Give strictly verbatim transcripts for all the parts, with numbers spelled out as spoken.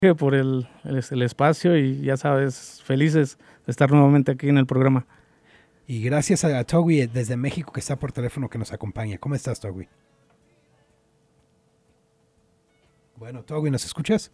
por el, el, el espacio y ya sabes, felices de estar nuevamente aquí en el programa. Y gracias a, a Togui desde México que está por teléfono que nos acompaña. ¿Cómo estás, Togui? Bueno, Togui, ¿nos escuchas?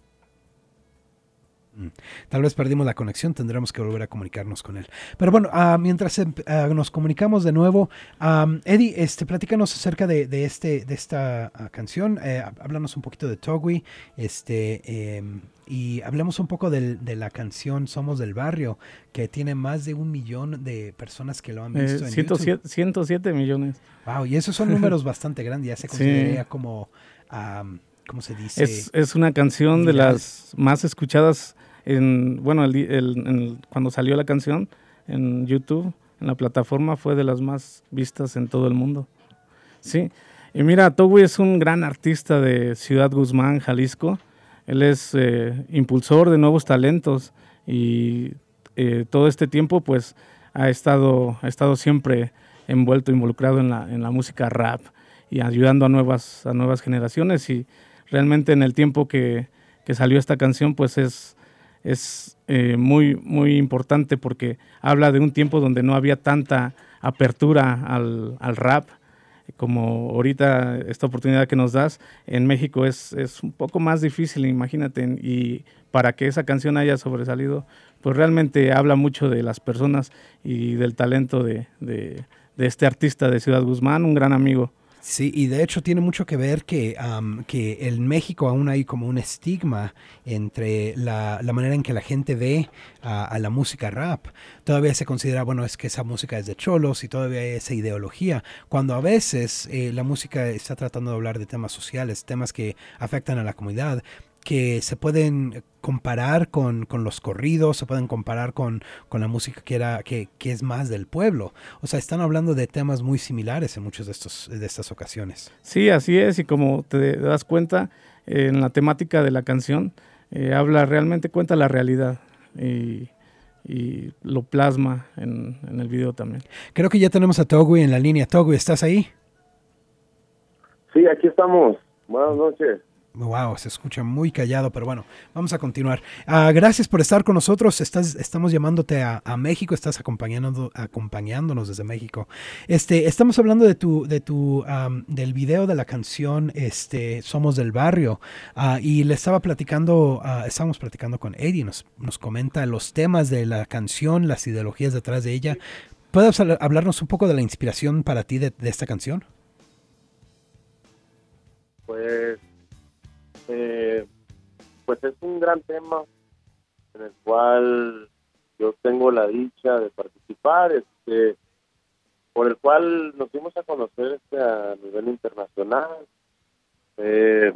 Mm. Tal vez perdimos la conexión, tendremos que volver a comunicarnos con él. Pero bueno, uh, mientras uh, nos comunicamos de nuevo, um, Eddie, este, platícanos acerca de, de, este, de esta uh, canción, eh, háblanos un poquito de Togui, este, eh, y hablemos un poco de, de la canción Somos del Barrio, que tiene más de un millón de personas que lo han Eh, visto en ciento YouTube. siete, ciento siete millones. Wow, y esos son números bastante grandes, ya se Sí, consideraría como, um, ¿cómo se dice? es, es una canción de Viral. las más escuchadas en, bueno, el, el, el, cuando salió la canción en YouTube, en la plataforma, fue de las más vistas en todo el mundo. Sí, y mira, Togui es un gran artista de Ciudad Guzmán, Jalisco. Él es eh, impulsor de nuevos talentos y eh, todo este tiempo pues ha estado, ha estado siempre envuelto, involucrado en la, en la música rap y ayudando a nuevas, a nuevas generaciones, y realmente en el tiempo que, que salió esta canción pues es, es eh, muy, muy importante porque habla de un tiempo donde no había tanta apertura al, al rap como ahorita. Esta oportunidad que nos das en México es, es un poco más difícil, imagínate, y para que esa canción haya sobresalido, pues realmente habla mucho de las personas y del talento de, de, de este artista de Ciudad Guzmán, un gran amigo. Sí, y de hecho tiene mucho que ver que, um, que en México aún hay como un estigma entre la, la manera en que la gente ve a, a la música rap. Todavía se considera, bueno, es que esa música es de cholos y todavía hay esa ideología, cuando a veces eh, la música está tratando de hablar de temas sociales, temas que afectan a la comunidad, que se pueden comparar con, con los corridos, se pueden comparar con, con la música que, era, que, que es más del pueblo. O sea, están hablando de temas muy similares en muchas de, estos, de estas ocasiones. Sí, así es, y como te das cuenta, eh, en la temática de la canción, eh, habla, realmente cuenta la realidad y, y lo plasma en, en el video también. Creo que ya tenemos a Togui en la línea. Togui, ¿estás ahí? Sí, aquí estamos. Buenas noches. Wow, se escucha muy callado, pero bueno, vamos a continuar. Uh, gracias por estar con nosotros. Estás, estamos llamándote a, a México, estás acompañando, acompañándonos desde México. Este, estamos hablando de tu, de tu, um, del video de la canción, este, Somos del Barrio, uh, y le estaba platicando, uh, estábamos platicando con Eddie, nos, nos comenta los temas de la canción, las ideologías detrás de ella. ¿Puedes hablarnos un poco de la inspiración para ti de, de esta canción? Pues Eh, pues es un gran tema en el cual yo tengo la dicha de participar, este, por el cual nos dimos a conocer este, a nivel internacional. Eh,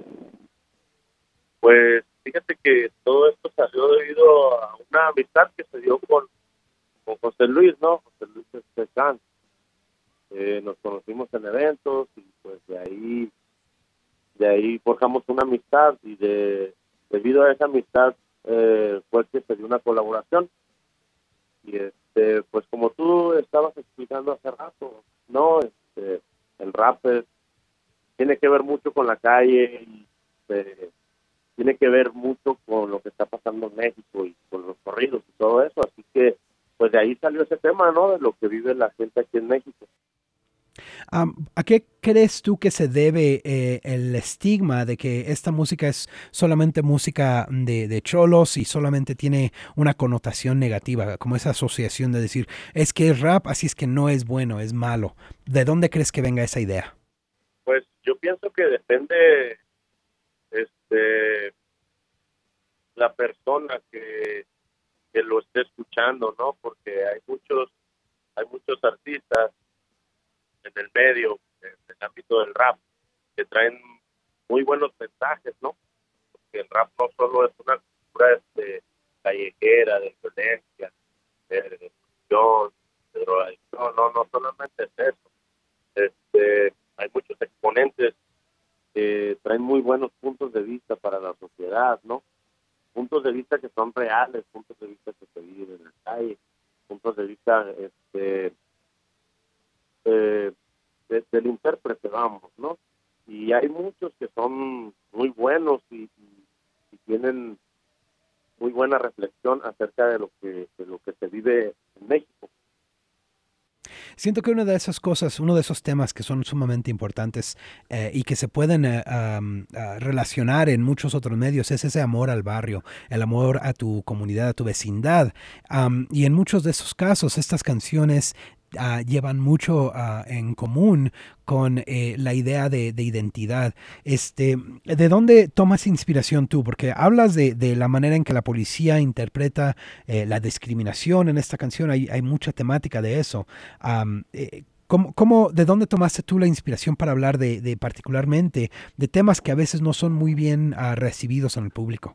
pues fíjate que todo esto salió debido a una amistad que se dio con, con José Luis, ¿no? José Luis Estezán. Eh, nos conocimos en eventos y pues de ahí de ahí forjamos una amistad y de debido a esa amistad eh, fue que se dio una colaboración. Y este pues como tú estabas explicando hace rato, no, este el rap es, tiene que ver mucho con la calle y eh, tiene que ver mucho con lo que está pasando en México y con los corridos y todo eso, así que pues de ahí salió ese tema, ¿no? De lo que vive la gente aquí en México. Um, ¿A qué crees tú que se debe eh, el estigma de que esta música es solamente música de, de cholos y solamente tiene una connotación negativa, como esa asociación de decir, es que es rap, así es que no es bueno, es malo? ¿De dónde crees que venga esa idea? Pues yo pienso que depende este la persona que, que lo esté escuchando, ¿no? Porque hay muchos hay muchos artistas en el medio, en el ámbito del rap, que traen muy buenos mensajes, ¿no? Porque el rap no solo es una cultura este, callejera, de violencia, de destrucción, de drogadicción, no, no solamente es eso. Este, hay muchos exponentes que traen muy buenos puntos de vista para la sociedad, ¿no? Puntos de vista que son reales, puntos de vista que se viven en la calle, puntos de vista este, eh, de, del intérprete, vamos, ¿no? Y hay muchos que son muy buenos y, y, y tienen muy buena reflexión acerca de lo que, de lo que se vive en México. Siento que una de esas cosas, uno de esos temas que son sumamente importantes eh, y que se pueden eh, um, uh, relacionar en muchos otros medios es ese amor al barrio, el amor a tu comunidad, a tu vecindad. Um, y en muchos de esos casos, estas canciones Uh, llevan mucho uh, en común con eh, la idea de, de identidad. Este, ¿de dónde tomas inspiración tú? Porque hablas de, de la manera en que la policía interpreta eh, la discriminación en esta canción. Hay, hay mucha temática de eso. Um, eh, ¿cómo, cómo, ¿De dónde tomaste tú la inspiración para hablar de, de particularmente de temas que a veces no son muy bien uh, recibidos en el público?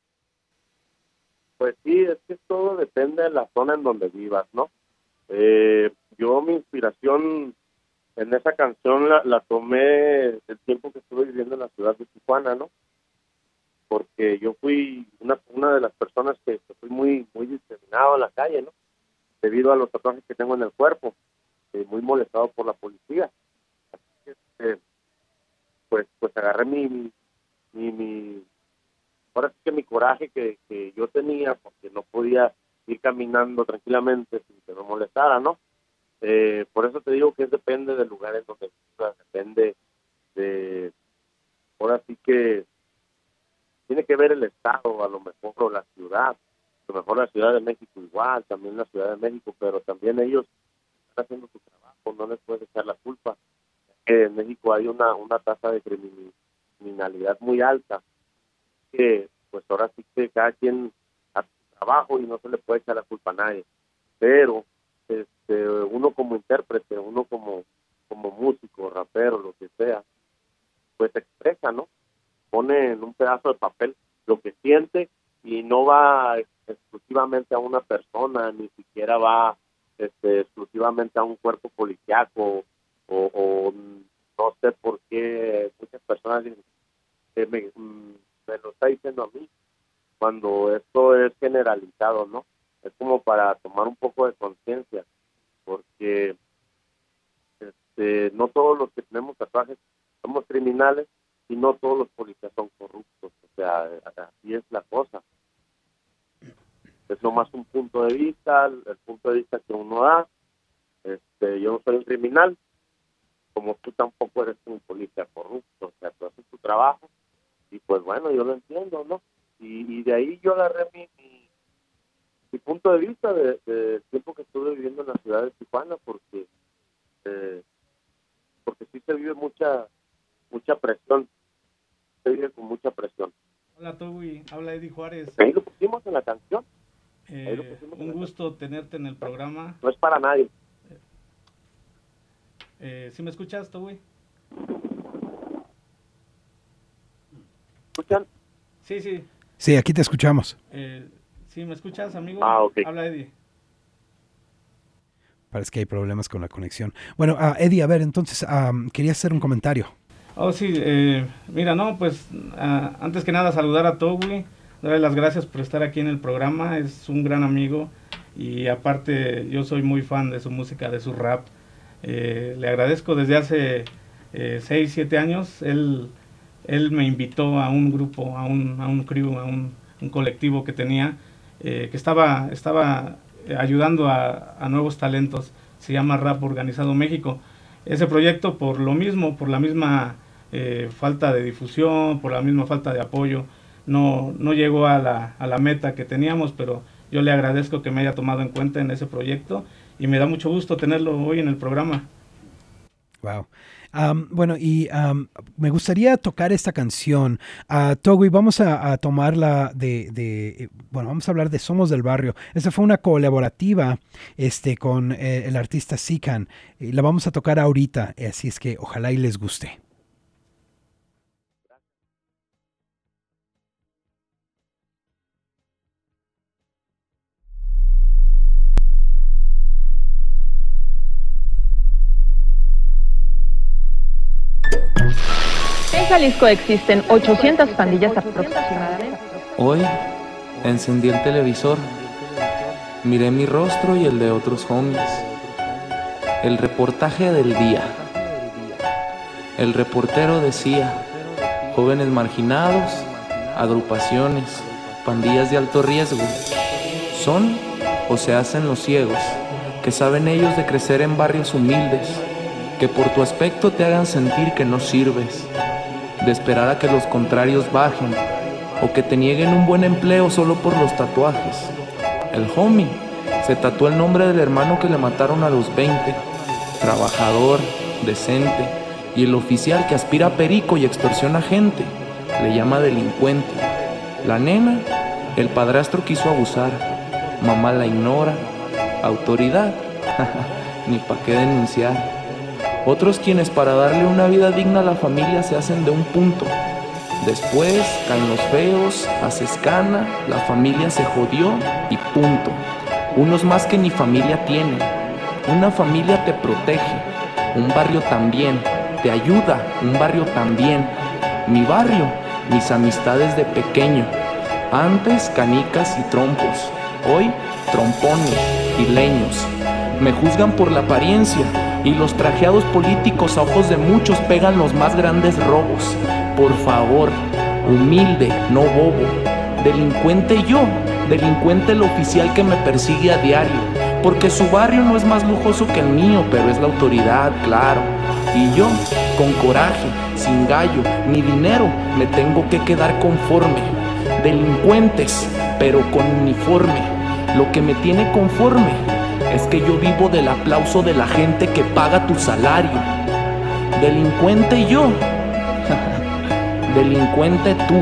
Pues sí, es que todo depende de la zona en donde vivas, ¿no? Eh, yo mi inspiración en esa canción la, la tomé del tiempo que estuve viviendo en la ciudad de Tijuana, ¿no? Porque yo fui una, una de las personas que, que fui muy muy discriminado en la calle, ¿no? Debido a los tatuajes que tengo en el cuerpo, eh, muy molestado por la policía. Así que, eh, pues, pues agarré mi, mi, mi, mi, ahora sí que mi coraje que, que yo tenía, porque no podía ir caminando tranquilamente sin que me molestara, ¿no? Eh, por eso te digo que es depende del lugar en donde vivas, depende de, ahora sí que tiene que ver el estado, a lo mejor, o la ciudad, a lo mejor la Ciudad de México igual, también la Ciudad de México, pero también ellos están haciendo su trabajo, no les puedes echar la culpa. Que en México hay una, una tasa de criminalidad muy alta, que pues ahora sí que cada quien trabajo y no se le puede echar la culpa a nadie, pero este, uno como intérprete, uno como como músico, rapero, lo que sea, pues expresa, ¿no? Pone en un pedazo de papel lo que siente y no va exclusivamente a una persona, ni siquiera va este, exclusivamente a un cuerpo policiaco o, o no sé por qué muchas personas dicen, eh, me, me lo está diciendo a mí, cuando esto es generalizado, ¿no? Es como para tomar un poco de conciencia, porque este, no todos los que tenemos tatuajes somos criminales y no todos los policías son corruptos, o sea, así es la cosa. Es nomás un punto de vista, el, el punto de vista que uno da. Este, yo no soy un criminal, como tú tampoco eres un policía corrupto, o sea, tú haces tu trabajo y pues bueno, yo lo entiendo, ¿no? Y, y de ahí yo agarré mi, mi, mi punto de vista del de, de tiempo que estuve viviendo en la ciudad de Tijuana, porque eh, porque sí se vive mucha mucha presión, se vive con mucha presión. Hola Toby, habla Eddie Juárez. Ahí lo pusimos en la canción. Eh, Ahí lo pusimos un gusto canción. Tenerte en el programa. No es para nadie. Eh, ¿Sí me escuchas, Toby? ¿Escuchan? Sí, sí. Sí, aquí te escuchamos. Eh, ¿Sí me escuchas, amigo? Ah, ok. Habla Eddie. Parece que hay problemas con la conexión. Bueno, uh, Eddie, a ver, entonces, um, quería hacer un comentario. Oh, sí, eh, mira, no, pues, uh, antes que nada saludar a Toby, darle las gracias por estar aquí en el programa, es un gran amigo y aparte yo soy muy fan de su música, de su rap. Eh, le agradezco desde hace eh, seis, siete años, él... Él me invitó a un grupo, a un, a un crew, a un, un colectivo que tenía, eh, que estaba, estaba ayudando a, a nuevos talentos. Se llama Rap Organizado México. Ese proyecto, por lo mismo, por la misma eh, falta de difusión, por la misma falta de apoyo, no, no llegó a la, a la meta que teníamos, pero yo le agradezco que me haya tomado en cuenta en ese proyecto y me da mucho gusto tenerlo hoy en el programa. Wow. Um, bueno, y um, me gustaría tocar esta canción. Uh, Toby, vamos a, a tomarla de, de, bueno, vamos a hablar de Somos del Barrio. Esta fue una colaborativa este, con eh, el artista Sican. Y la vamos a tocar ahorita, así es que ojalá y les guste. En Jalisco existen ochocientas pandillas aproximadamente. Hoy encendí el televisor, miré mi rostro y el de otros homies. El reportaje del día. El reportero decía: jóvenes marginados, agrupaciones, pandillas de alto riesgo. Son o se hacen los ciegos, que saben ellos de crecer en barrios humildes, que por tu aspecto te hagan sentir que no sirves, de esperar a que los contrarios bajen, o que te nieguen un buen empleo solo por los tatuajes. El homie se tatuó el nombre del hermano que le mataron a los veinte, trabajador, decente, y el oficial que aspira a perico y extorsiona gente, le llama delincuente. La nena, el padrastro quiso abusar, mamá la ignora, autoridad, ni pa' qué denunciar. Otros quienes para darle una vida digna a la familia se hacen de un punto. Después caen los feos, haces cana, la familia se jodió y punto. Unos más que ni familia tienen. Una familia te protege, un barrio también, te ayuda, un barrio también. Mi barrio, mis amistades de pequeño. Antes canicas y trompos, hoy trompones y leños. Me juzgan por la apariencia y los trajeados políticos a ojos de muchos pegan los más grandes robos. Por favor, humilde, no bobo. Delincuente yo, delincuente el oficial que me persigue a diario. Porque su barrio no es más lujoso que el mío, pero es la autoridad, claro. Y yo, con coraje, sin gallo, ni dinero, me tengo que quedar conforme. Delincuentes, pero con uniforme. Lo que me tiene conforme es que yo vivo del aplauso de la gente que paga tu salario. Delincuente yo, delincuente tú.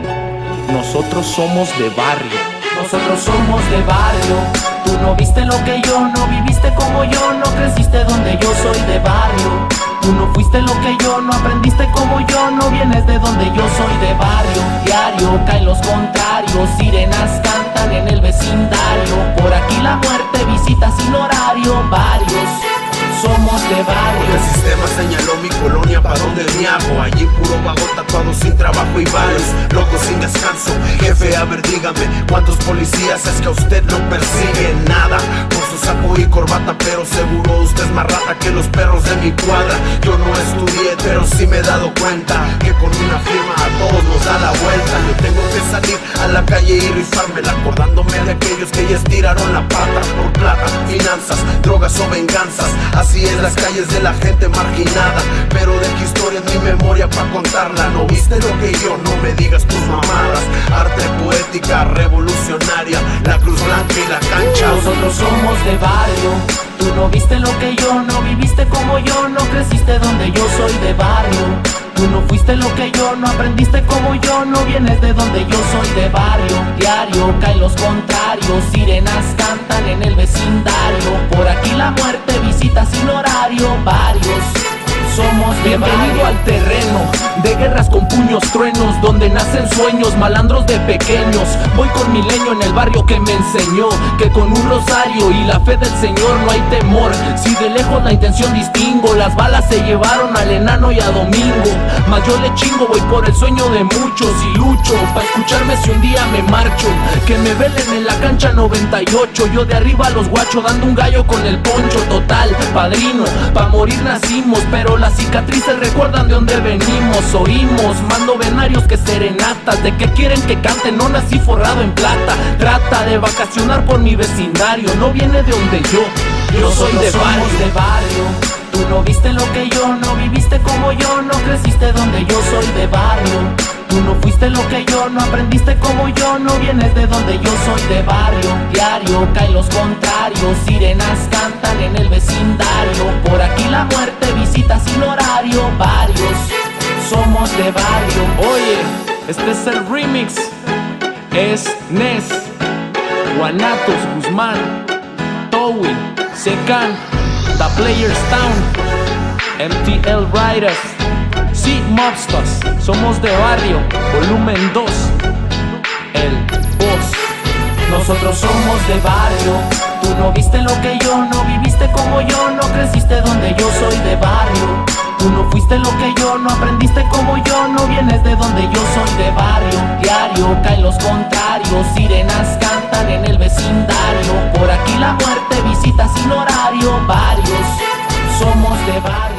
Nosotros somos de barrio. Nosotros somos de barrio. Tú no viste lo que yo, no viviste como yo, no creciste donde yo soy de barrio. Tú no fuiste lo que yo, no aprendiste como yo, no vienes de donde yo soy de barrio. Diario caen los contrarios, sirenas cantan en el vecindario. Por aquí la muerte visita sin horario, varios somos de barrio. El sistema señaló mi colonia pa' donde me hago. Allí puro vago tatuado sin trabajo y varios locos sin descanso. Jefe, a ver dígame, ¿cuántos policías es que a usted no persigue? Nada, con su saco y corbata, pero seguro usted es más rata que los perros de mi cuadra. Yo no estudié, pero sí me he dado cuenta que con una firma a todos nos da la vuelta. Yo tengo que salir a la calle y rifármela, acordándome de aquellos que ya estiraron la pata por plata, finanzas, drogas o venganzas. Así es las calles de la gente marginada, pero dejo historia en mi memoria pa' contarla. No viste lo que yo, no me digas tus mamadas. Arte poética revolucionaria, la cruz blanca y la cancha. Nosotros somos de barrio. Tú no viste lo que yo, no viviste como yo, no creciste donde yo soy de barrio. Tú no fuiste lo que yo, no aprendiste como yo, no vienes de donde yo soy de barrio. Diario caen los contrarios, sirenas cantan en el vecindario. Por aquí la muerte visita sin horario, varios somos de barrio. Bienvenido al terreno de guerras con puños truenos, donde nacen sueños, malandros de pequeños. Voy con mi leño en el barrio que me enseñó que con un rosario y la fe del Señor no hay temor. Si de lejos la intención distingo, las balas se llevaron al enano y a Domingo. Mas yo le chingo, voy por el sueño de muchos y lucho pa' escucharme si un día me marcho. Que me velen en la cancha noventa y ocho, yo de arriba a los guachos dando un gallo con el poncho. Total, padrino, pa' morir nacimos, pero las cicatrices recuerdan de dónde venimos. Oímos más novenarios que serenatas, de que quieren que cante, no nací forrado en plata. Trata de vacacionar por mi vecindario, no viene de donde yo, yo soy de barrio. de barrio. Tú no viste lo que yo, no viviste como yo, no creciste donde yo soy de barrio. Tú no fuiste lo que yo, no aprendiste como yo, no vienes de donde yo soy de barrio. Diario caen los contrarios, sirenas cantan en el vecindario. Por aquí la muerte visita sin horario, varios somos de barrio. Oye, este es el remix. Es Nes, Guanatos, Guzmán, Towi, Secan, The Players Town, M T L Riders, Sí, Mobsters, somos de barrio, volumen dos, el boss. Nosotros somos de barrio. Tú no viste lo que yo, no viviste como yo, no creciste donde yo soy de barrio. Tú no fuiste lo que yo, no aprendiste como yo, no vienes de donde yo soy de barrio. Diario caen los contrarios, sirenas cantan en el vecindario. Por aquí la muerte visita sin horario, varios somos de barrio.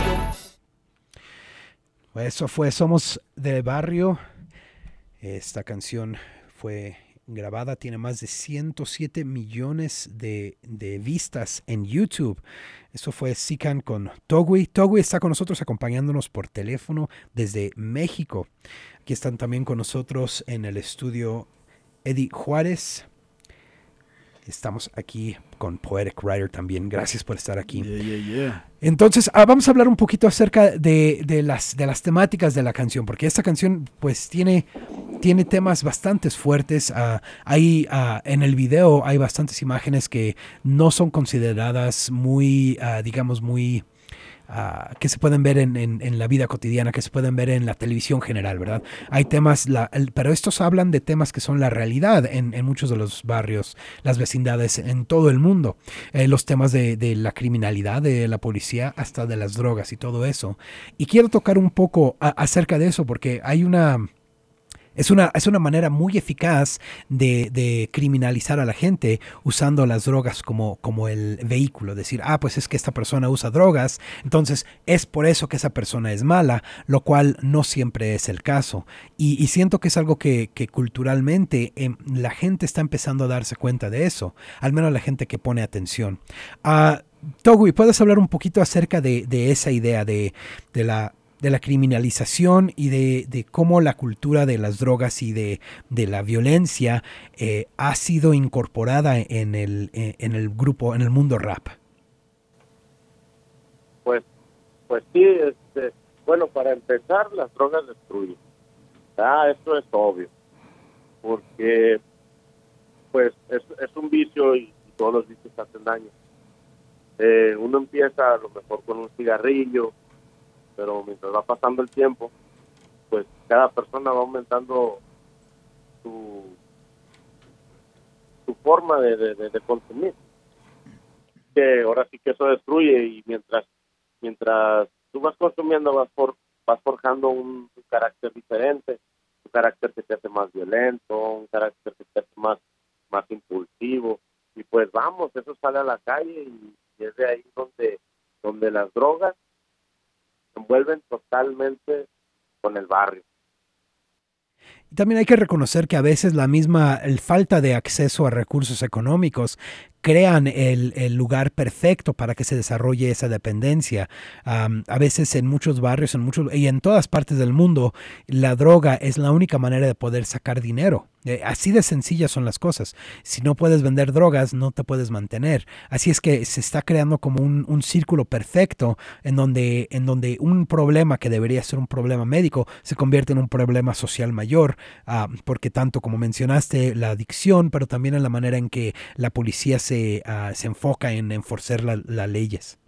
Eso fue Somos de Barrio. Esta canción fue grabada, tiene más de ciento siete millones de, de vistas en YouTube. Eso fue Sican con Togui. Togui está con nosotros acompañándonos por teléfono desde México. Aquí están también con nosotros en el estudio Eddie Juárez. Estamos aquí con Poetic Writer también. Gracias por estar aquí. Yeah, yeah, yeah. Entonces, ah, vamos a hablar un poquito acerca de, de, las, de las temáticas de la canción, porque esta canción pues tiene, tiene temas bastante fuertes. Uh, hay, uh, en el video hay bastantes imágenes que no son consideradas muy, uh, digamos, muy... Uh, que se pueden ver en, en, en la vida cotidiana, que se pueden ver en la televisión general, ¿verdad? Hay temas, la, el, pero estos hablan de temas que son la realidad en, en muchos de los barrios, las vecindades en todo el mundo. Eh, los temas de, de la criminalidad, de la policía, hasta de las drogas y todo eso. Y quiero tocar un poco a, acerca de eso, porque hay una... Es una, es una manera muy eficaz de, de criminalizar a la gente usando las drogas como, como el vehículo. Decir, ah, pues es que esta persona usa drogas, entonces es por eso que esa persona es mala, lo cual no siempre es el caso. Y, y siento que es algo que, que culturalmente eh, la gente está empezando a darse cuenta de eso, al menos la gente que pone atención. Uh, Togui, ¿puedes hablar un poquito acerca de, de esa idea de, de la... de la criminalización y de, de cómo la cultura de las drogas y de, de la violencia eh, ha sido incorporada en el, en el grupo, en el mundo rap? Pues, pues sí, este, bueno, para empezar, las drogas destruyen. Ah, esto es obvio, porque pues es, es un vicio y, y todos los vicios hacen daño. Eh, uno empieza a lo mejor con un cigarrillo, pero mientras va pasando el tiempo, pues cada persona va aumentando su, su forma de, de, de consumir. Que ahora sí que eso destruye, y mientras mientras tú vas consumiendo, vas por vas forjando un, un carácter diferente, un carácter que te hace más violento, un carácter que te hace más, más impulsivo, y pues vamos, eso sale a la calle, y, y es de ahí donde, donde las drogas se envuelven totalmente con el barrio. Y también hay que reconocer que a veces la misma el falta de acceso a recursos económicos crean el, el lugar perfecto para que se desarrolle esa dependencia. Um, a veces en muchos barrios en muchos, y en todas partes del mundo, la droga es la única manera de poder sacar dinero. Eh, así de sencillas son las cosas. Si no puedes vender drogas, no te puedes mantener. Así es que se está creando como un, un círculo perfecto en donde, en donde un problema que debería ser un problema médico se convierte en un problema social mayor, uh, porque tanto como mencionaste la adicción, pero también en la manera en que la policía se Se, uh, se enfoca en enforcer las la leyes.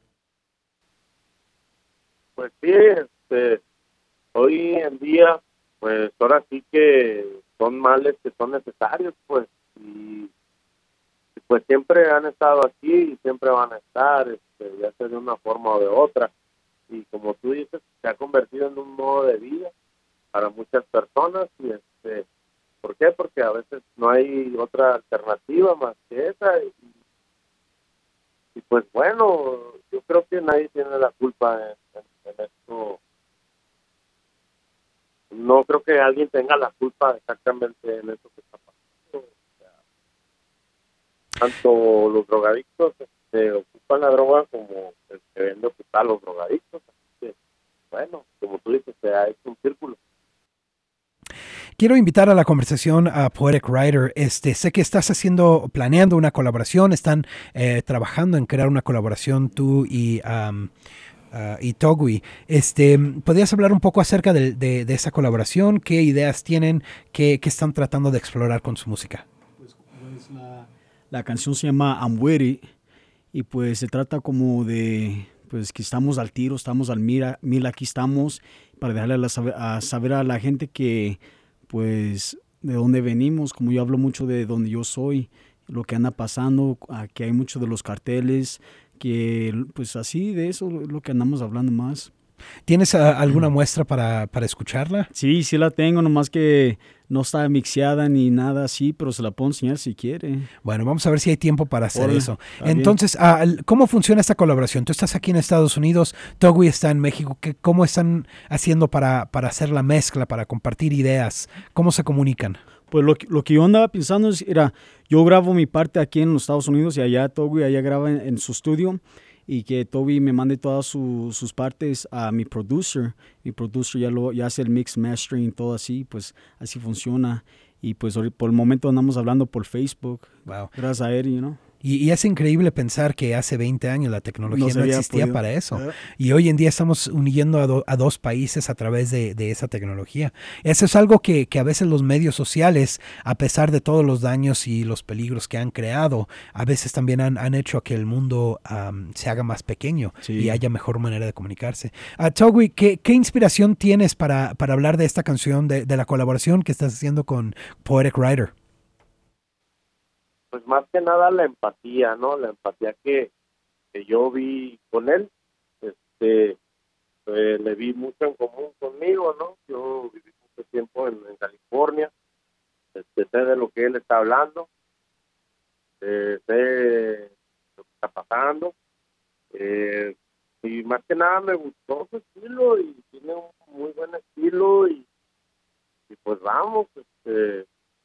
Pues sí, este, hoy en día, pues ahora sí que son males que son necesarios, pues, y, y pues siempre han estado aquí y siempre van a estar, este, ya sea de una forma o de otra, y como tú dices, se ha convertido en un modo de vida para muchas personas, y este, ¿por qué? Porque a veces no hay otra alternativa más que esa, y, y pues bueno, yo creo que nadie tiene la culpa en, en, en esto. No creo que alguien tenga la culpa exactamente en eso que está pasando. O sea, tanto los drogadictos se ocupan la droga como el que vende ocupa a los drogadictos. Así que, bueno, como tú dices, se ha hecho un círculo. Quiero invitar a la conversación a Poetic Writer. Este, sé que estás haciendo, planeando una colaboración, están eh, trabajando en crear una colaboración tú y, um, uh, y Togui. Este, ¿podrías hablar un poco acerca de, de, de esa colaboración? ¿Qué ideas tienen? ¿Qué, qué están tratando de explorar con su música? Pues, pues la, la canción se llama I'm With It, y pues se trata como de pues que estamos al tiro, estamos al mira, mira, aquí estamos, para dejarle a, la, a saber a la gente que pues de dónde venimos, como yo hablo mucho de donde yo soy, lo que anda pasando, que hay muchos de los carteles, que pues así de eso lo que andamos hablando más. ¿Tienes uh, alguna muestra para, para escucharla? Sí, sí la tengo, nomás que no está mixeada ni nada así, pero se la puedo enseñar si quiere. Bueno, vamos a ver si hay tiempo para hacer Hola, eso. Entonces, uh, ¿cómo funciona esta colaboración? Tú estás aquí en Estados Unidos, Togui está en México. ¿Qué, ¿Cómo están haciendo para, para hacer la mezcla, para compartir ideas? ¿Cómo se comunican? Pues lo, lo que yo andaba pensando es, era, yo grabo mi parte aquí en los Estados Unidos y allá Toby, allá graba en, en su estudio y que Toby me mande todas su, sus partes a mi producer. Mi producer ya, lo, ya hace el mix, mastering, todo así, pues así funciona. Y pues por el momento andamos hablando por Facebook. Wow. Gracias a él, you know. Y, y es increíble pensar que hace veinte años la tecnología no, no existía podido. para eso. Uh-huh. Y hoy en día estamos uniendo a, do, a dos países a través de, de esa tecnología. Eso es algo que, que a veces los medios sociales, a pesar de todos los daños y los peligros que han creado, a veces también han, han hecho que el mundo um, se haga más pequeño sí. y haya mejor manera de comunicarse. Uh, Togui, ¿qué, ¿qué inspiración tienes para, para hablar de esta canción, de, de la colaboración que estás haciendo con Poetic Writer? Pues más que nada la empatía, ¿no? La empatía que, que yo vi con él, este, eh, le vi mucho en común conmigo, ¿no? Yo viví mucho tiempo en, en California, este, sé de lo que él está hablando, eh, sé lo que está pasando, eh, y más que nada me gustó su estilo y tiene un muy buen estilo y, y pues vamos, este...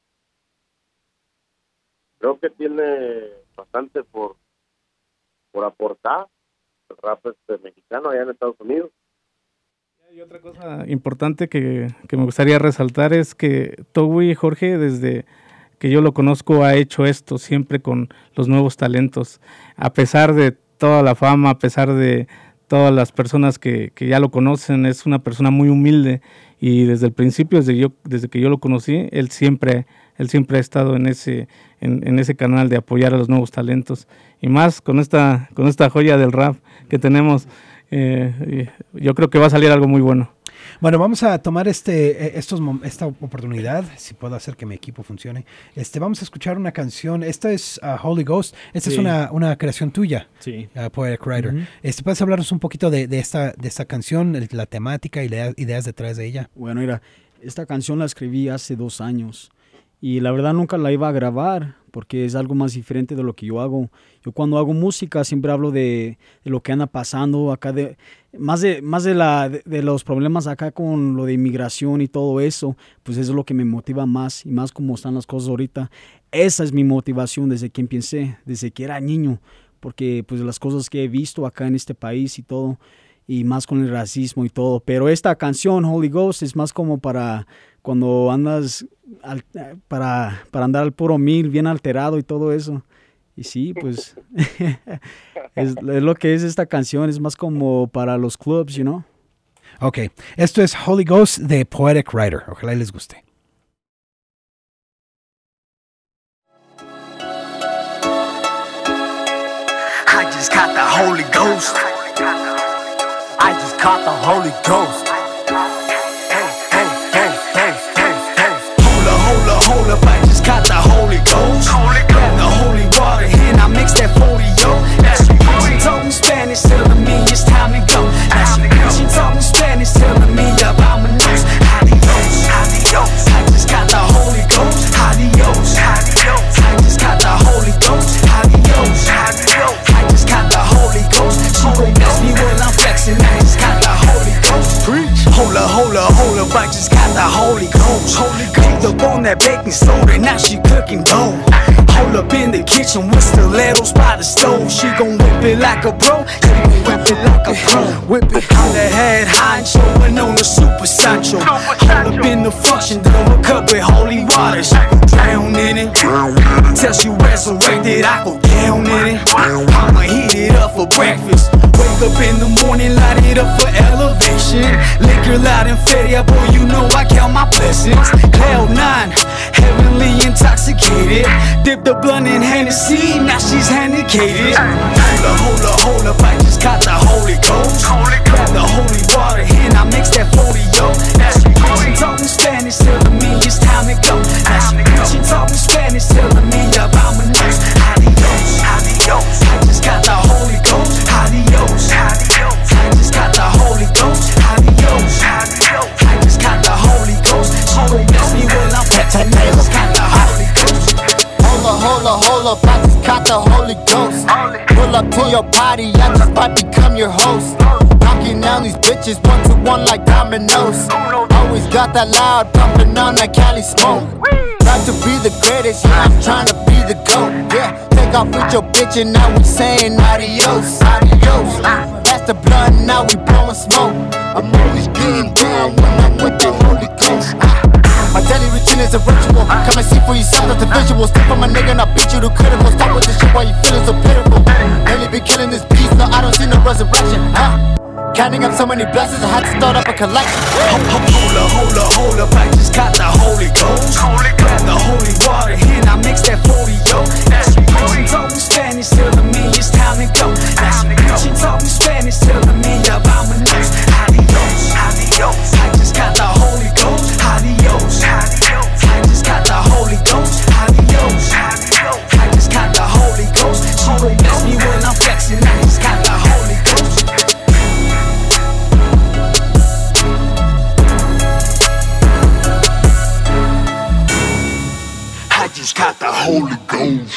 creo que tiene bastante por por aportar el rap este mexicano allá en Estados Unidos. Y otra cosa importante que, que me gustaría resaltar es que Togui Jorge, desde que yo lo conozco, ha hecho esto siempre con los nuevos talentos. A pesar de toda la fama, a pesar de todas las personas que, que ya lo conocen, es una persona muy humilde y desde el principio, desde, yo, desde que yo lo conocí, él siempre... Él siempre ha estado en ese en, en ese canal de apoyar a los nuevos talentos y más con esta con esta joya del rap que tenemos. Eh, yo creo que va a salir algo muy bueno. Bueno, vamos a tomar este estos esta oportunidad, si puedo hacer que mi equipo funcione. Este, vamos a escuchar una canción. Esta es uh, Holy Ghost. Esta sí. es una, una creación tuya, sí. uh, Poetic Writer. Uh-huh. Este, ¿puedes hablarnos un poquito de, de esta de esta canción, la temática y las ideas detrás de ella? Bueno, mira, esta canción la escribí hace dos años. Y la verdad nunca la iba a grabar porque es algo más diferente de lo que yo hago. Yo cuando hago música siempre hablo de, de lo que anda pasando acá, de, más, de, más de, la, de, de los problemas acá con lo de inmigración y todo eso, pues eso es lo que me motiva más y más como están las cosas ahorita. Esa es mi motivación desde que empecé, desde que era niño, porque pues las cosas que he visto acá en este país y todo, y más con el racismo y todo. Pero esta canción, Holy Ghost, es más como para cuando andas al, para, para andar al puro mil, bien alterado y todo eso. Y sí, pues es, es lo que es esta canción, es más como para los clubs, you know. Ok, esto es Holy Ghost de Poetic Writer. Ojalá les guste. I just got the Holy Ghost. I just caught the Holy Ghost. Hey, hey, hey, hey, hey, hey. Hold up, hold up, hold up, I just caught the Holy Ghost. Grab the holy water and I mix that forty, yo. Now she preaching, talking Spanish, telling me it's time to go. Now she preaching, talking Spanish, telling me about my nose. Adios, adios, I just got the Holy Ghost. Adios, adios, I just got the Holy Ghost. Adios, adios, I just got the Holy Ghost. She gon' bless me while I'm flexing, I just got the Holy Ghost. Preach. Hold up, hold up, hold up, I just got the Holy Ghost. Holy Ghost. Picked up on that baking soda, now she cooking dough. Hold up in the kitchen with stilettos by the stove. She gon' whip it like a pro, she gon' whip it like a pro. Whip it on the head high and showing on the Super Sancho. Hold up in the function, throw a cup with holy water. She gon' drown in it, till she resurrected, I go down in it. I'ma heat it up for breakfast. Wake up in the morning, light it up for elevation. Liquor loud and fatty, boy, you know I count my blessings. Cloud nine, heavenly intoxicated. Dip the blunt in Hennessy, now she's handicated. Hold up, hold up, hold up, I just got the Holy Ghost. Grab the holy water and I mix that forty, yo. Now she preaching, talking Spanish, telling me it's time to go. Now she preaching, talking Spanish, telling me about my nose. Adios, adios, I just got the Holy Ghost. Adios, adios, I just got the Holy Ghost. Adios, adios, I just got the Holy Ghost. She gon' bless me while I'm flexing, I just got the Holy Ghost. Hold up, hold up, hold up, I just caught the Holy Ghost. Pull up to your party, I just might become your host. Knocking down these bitches one to one like dominoes. Always got that loud, pumping on that Cali smoke. strive to be the greatest, yeah, I'm trying to be the GOAT, yeah. Take off with your bitch and now we saying adios, adios. That's the blunt, now we blowing smoke. I'm always getting down when I'm with the Holy Ghost. My daily routine is a ritual. Come and see for yourself, that's the visual. Step on my nigga and I beat you to critical. Stop with the shit while you feeling so pitiful. Lately been killing this beast, no, I don't see no resurrection, huh? Counting up so many blessings, I had to start up a collection. Hold up, hold up, hold up, I just got the Holy Ghost. Grab the holy water here, and I mix that forty, yo. Now she preaching, talk me Spanish, telling me it's time to go. Now she preaching, talk me Spanish, telling me about my news. Adios, adios, I just got the Holy Ghost. Adios, adios, I just got the Holy Ghost. Adios, adios, I just got the Holy Ghost. She don't bless me when I'm flexing, I just got the Holy Ghost. Got the Holy Ghost.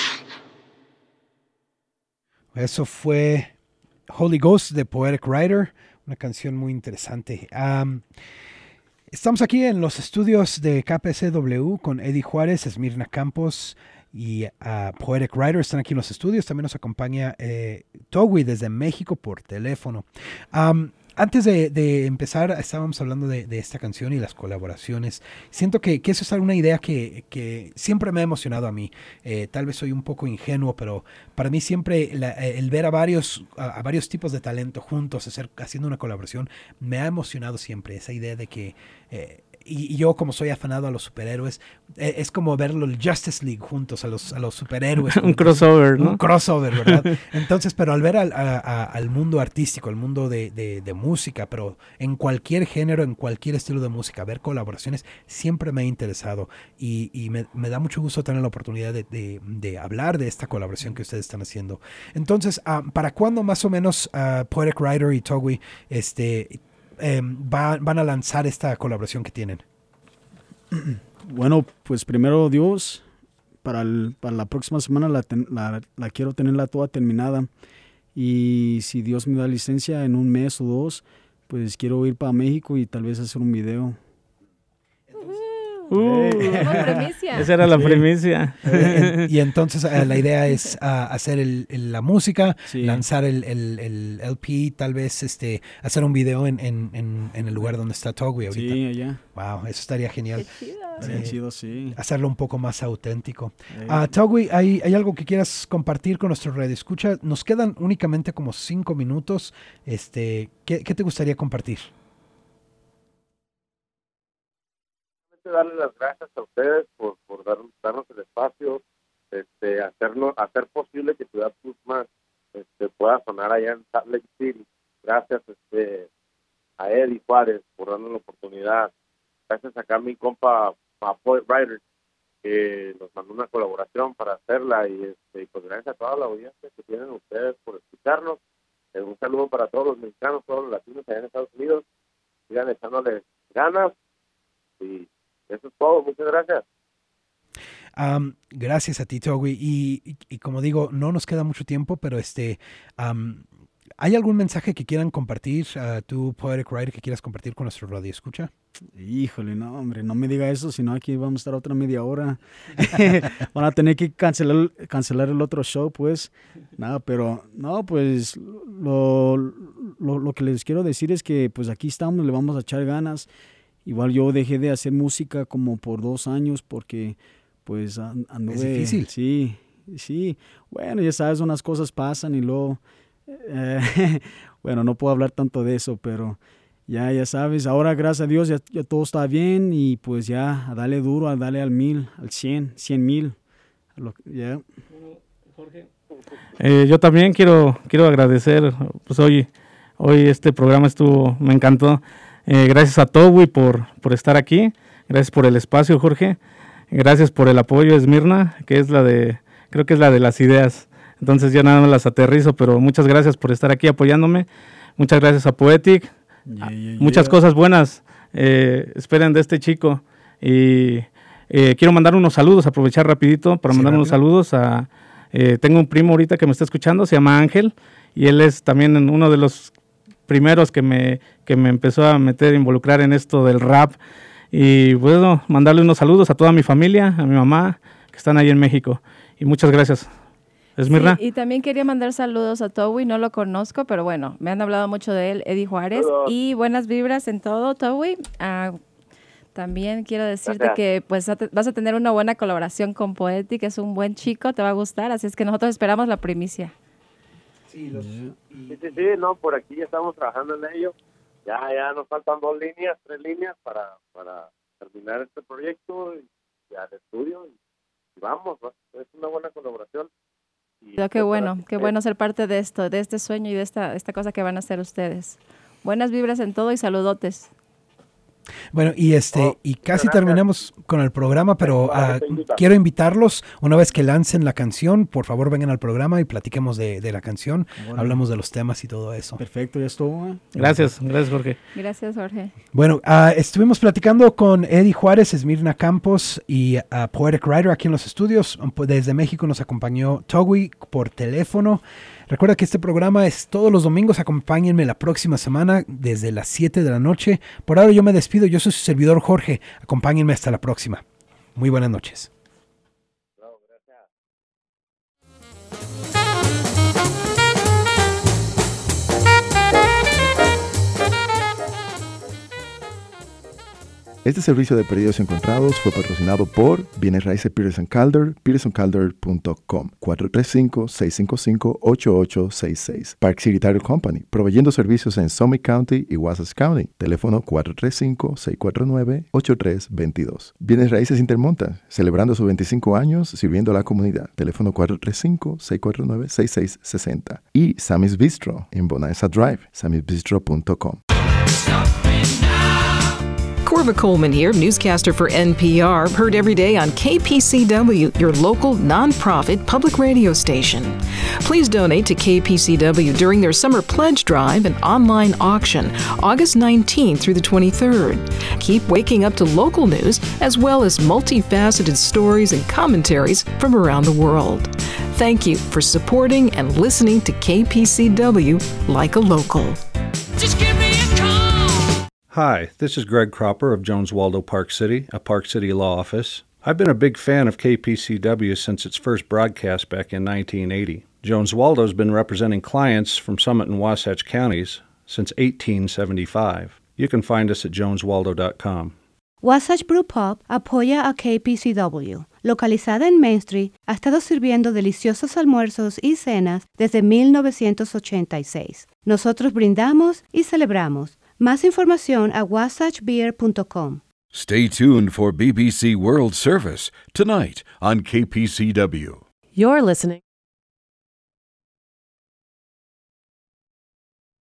Eso fue Holy Ghost de Poetic Writer, una canción muy interesante. Um, estamos aquí en los estudios de K P C W con Eddie Juárez, Esmirna Campos y uh, Poetic Writer. Están aquí en los estudios. También nos acompaña eh, Togui desde México por teléfono. Um, Antes de, de empezar, estábamos hablando de, de esta canción y las colaboraciones. Siento que, que eso es una idea que, que siempre me ha emocionado a mí. Eh, tal vez soy un poco ingenuo, pero para mí siempre la, el ver a varios, a, a varios tipos de talento juntos, hacer, haciendo una colaboración, me ha emocionado siempre. Esa idea de que... Eh, Y, y yo, como soy afanado a los superhéroes, eh, es como verlo el Justice League juntos, a los, a los superhéroes. Un crossover, ¿no? Un crossover, ¿verdad? Entonces, pero al ver al, a, a, al mundo artístico, al mundo de, de, de música, pero en cualquier género, en cualquier estilo de música, ver colaboraciones, siempre me ha interesado. Y, y me, me da mucho gusto tener la oportunidad de, de, de hablar de esta colaboración que ustedes están haciendo. Entonces, uh, ¿para cuándo más o menos uh, Poetic Writer y Togui este, eh, va, van a lanzar esta colaboración que tienen? Bueno, pues primero Dios, para, el, para la próxima semana la, ten, la, la quiero tenerla toda terminada, y si Dios me da licencia en un mes o dos, pues quiero ir para México y tal vez hacer un video. Uh, esa era la sí. primicia. Eh, y entonces uh, la idea es uh, hacer el, el, la música, sí. lanzar el, el, el L P, tal vez este, hacer un video en, en, en, en el lugar donde está Togui ahorita. Sí, allá. Wow, eso estaría genial. Qué chido. Estaría chido, sí. Hacerlo un poco más auténtico. Sí. Uh, Togui, ¿hay, ¿hay algo que quieras compartir con nuestro radio escucha? Nos quedan únicamente como cinco minutos. Este, ¿qué, qué te gustaría compartir? Darle las gracias a ustedes por, por dar, darnos el espacio, este, hacernos, hacer posible que Ciudad Tuxtla este, pueda sonar allá en Salt Lake City. Gracias este, a Eddie Juárez por darnos la oportunidad. Gracias acá a mi compa a Poet Writer, que nos mandó una colaboración para hacerla, y este, pues gracias a toda la audiencia que tienen ustedes por escucharnos. Eh, un saludo para todos los mexicanos, todos los latinos allá en Estados Unidos. Sigan echándole ganas y eso es todo, muchas gracias. Um, gracias a ti, Togui. Y, y, y como digo, no nos queda mucho tiempo, pero este, um, ¿hay algún mensaje que quieran compartir, uh, tú, Poetic Writer, que quieras compartir con nuestro radio escucha? Híjole, no, hombre, no me diga eso, si no aquí vamos a estar otra media hora. Van a tener que cancelar, cancelar el otro show, pues. Nada, pero, no, pues, lo, lo, lo que les quiero decir es que, pues, aquí estamos, le vamos a echar ganas. Igual yo dejé de hacer música como por dos años porque pues anduve... Es difícil. Sí, sí. Bueno, ya sabes, unas cosas pasan y luego... Eh, bueno, no puedo hablar tanto de eso, pero ya, ya sabes, ahora gracias a Dios ya, ya todo está bien y pues ya a darle duro, a darle al mil, al cien, cien mil. Ya. Yeah. Jorge. Eh, yo también quiero, quiero agradecer, pues hoy, hoy este programa estuvo, me encantó. Eh, gracias a Togui por, por estar aquí, gracias por el espacio, Jorge, gracias por el apoyo, Esmirna, que es la de, creo que es la de las ideas, entonces ya nada más las aterrizo, pero muchas gracias por estar aquí apoyándome, muchas gracias a Poetic, yeah, yeah, muchas yeah. cosas buenas, eh, esperen de este chico, y eh, quiero mandar unos saludos, aprovechar rapidito para sí, mandar rápido. unos saludos a, eh, tengo un primo ahorita que me está escuchando, se llama Ángel, y él es también uno de los primeros que me, que me empezó a meter, involucrar en esto del rap, Y bueno, mandarle unos saludos a toda mi familia, a mi mamá, que están ahí en México. Y muchas gracias. Esmirna. Sí, y también quería mandar saludos a Towi, no lo conozco, pero bueno, me han hablado mucho de él, Eddie Juárez. Saludos. Y buenas vibras en todo, Towi. Uh, también quiero decirte Gracias. que pues vas a tener una buena colaboración con Poetic, que es un buen chico, te va a gustar, así es que nosotros esperamos la primicia. Sí, los, y... sí, sí, sí, no, por aquí ya estamos trabajando en ello. Ya, ya nos faltan dos líneas, tres líneas para, para terminar este proyecto y ya el estudio. Y, y vamos, ¿no? Es una buena colaboración. Y qué bueno, qué bueno ser parte de esto, de este sueño y de esta, esta cosa que van a hacer ustedes. Buenas vibras en todo y saludotes. Bueno, y este oh, y casi terminamos con el programa, pero uh, quiero invitarlos, una vez que lancen la canción, por favor vengan al programa y platiquemos de, de la canción, bueno. Hablamos de los temas y todo eso. Perfecto, ya estuvo. Gracias, gracias Jorge. Gracias Jorge. Bueno, uh, estuvimos platicando con Eddie Juárez, Esmirna Campos y uh, Poetic Writer aquí en los estudios. Desde México nos acompañó Towi por teléfono. Recuerda que este programa es todos los domingos. Acompáñenme la próxima semana desde las siete de la noche. Por ahora yo me despido. Yo soy su servidor Jorge. Acompáñenme hasta la próxima. Muy buenas noches. Este servicio de Perdidos Encontrados fue patrocinado por Bienes Raíces Peterson Calder, peterson calder punto com, cuatro tres cinco, seis cinco cinco, ocho ocho seis seis. Park City Title Company, proveyendo servicios en Summit County y Wasatch County. Teléfono cuatro tres cinco, seis cuatro nueve, ocho tres dos dos. Bienes Raíces Intermonta, celebrando sus veinticinco años sirviendo a la comunidad. Teléfono cuatro tres cinco, seis cuatro nueve, seis seis seis cero. Y Sammy's Bistro en Bonanza Drive, sammys bistro punto com. Corva Coleman here, newscaster for N P R, heard every day on K P C W, your local nonprofit public radio station. Please donate to K P C W during their summer pledge drive and online auction, August nineteenth through the twenty-third. Keep waking up to local news as well as multifaceted stories and commentaries from around the world. Thank you for supporting and listening to K P C W like a local. Just give me a call. Hi, this is Greg Cropper of Jones Waldo Park City, a Park City law office. I've been a big fan of K P C W since its first broadcast back in nineteen eighty. Jones Waldo's been representing clients from Summit and Wasatch counties since eighteen seventy-five. You can find us at jones waldo dot com. Wasatch Brew Pub apoya a K P C W. Localizada en Main Street, ha estado sirviendo deliciosos almuerzos y cenas desde mil novecientos ochenta y seis. Nosotros brindamos y celebramos. Más información a wasatch beer punto com. Stay tuned for B B C World Service tonight on K P C W. You're listening